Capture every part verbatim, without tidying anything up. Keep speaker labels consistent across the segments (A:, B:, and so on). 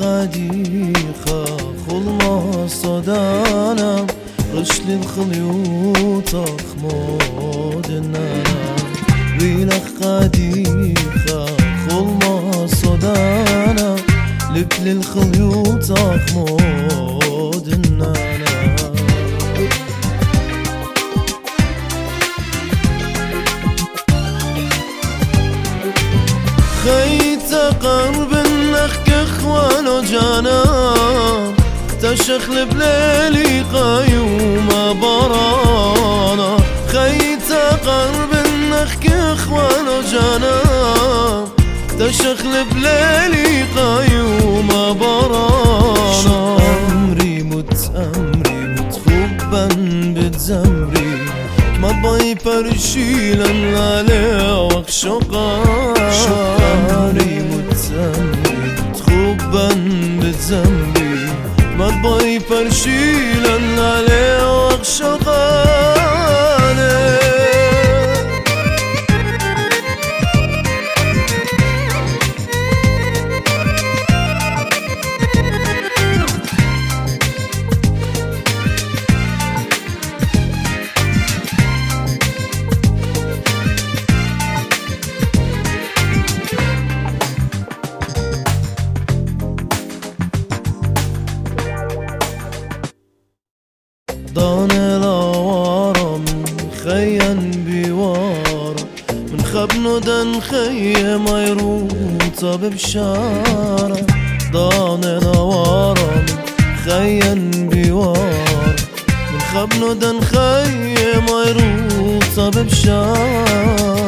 A: خديخة خلما صدانا رشل الخليوط أخمود النانا ويلك خديخة خلما صدانا لكل الخليوط أخمود النانا خيت قرب النخك اخوان وجانا تشخل بليلي قيوم برانا خيت قرب النخك اخوان وجانا تشخل بليلي قيوم برانا أمري مت أمري متخبا بتزمري ما باي برشيلن عليه وخشقا أمري مت أمري متخبا بتزمري ما باي برشيلن عليه وخشقا دانه لاوارا من خيان بيوارا من خبنو دن خيه ميروطة ببشارة دانه لاوارا من خيان بيوارا من خبنو دن خيه ميروطة ببشارة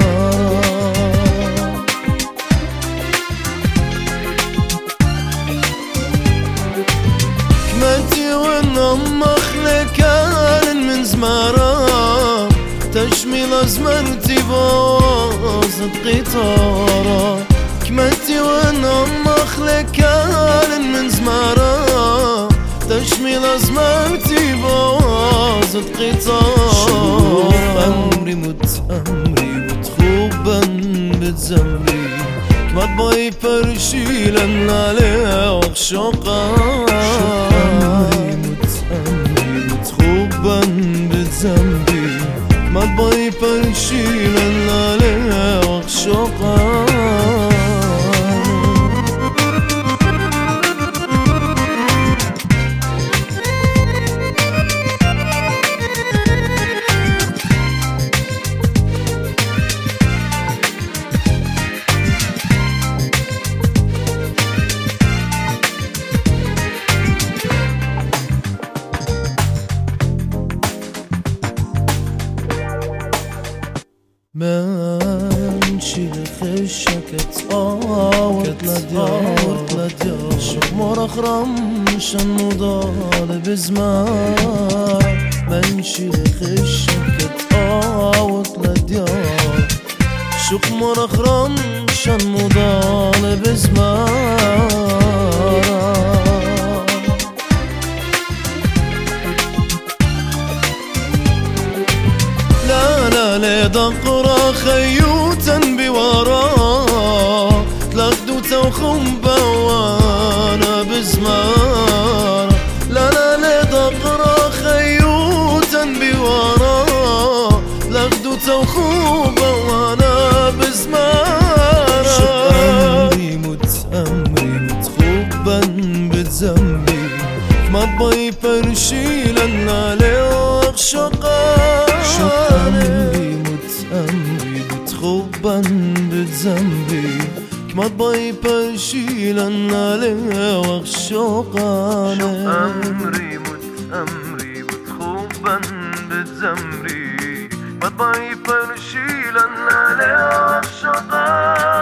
A: كمتي ونم كان من زمارة تشمي لازمرتي بوسط قطارة كمتي وانا مخلي كان من زمارة تشمي لازمرتي بوسط قطارة أمري مت أمري متخوبا بتزمري كما باي برشيلن عليه وخشوقا بتزمري ما باي برشيلن عليه وخشوقا منشي خشك تقاوت لديار لديار شمر أخرم شن مضال بزمان منشي خشك تقاوت لديار شمر أخرم شن مضال بزمان لا لا لا دقرا خيوتا بورا تلغدو توخنبا وانا بزمار لا لا لا دقرا خيوتا بورا تلغدو توخنبا وانا بزمار أمري مت أمري متخوبا بتزمري ما باي برشيلن عليه وخشقا أمري مت أمري بتخبا بتزمري كما باي برشيلن عليه وخشوقا أمري مت أمري بتخبا بتزمري كما باي برشيلن عليه وخشوقا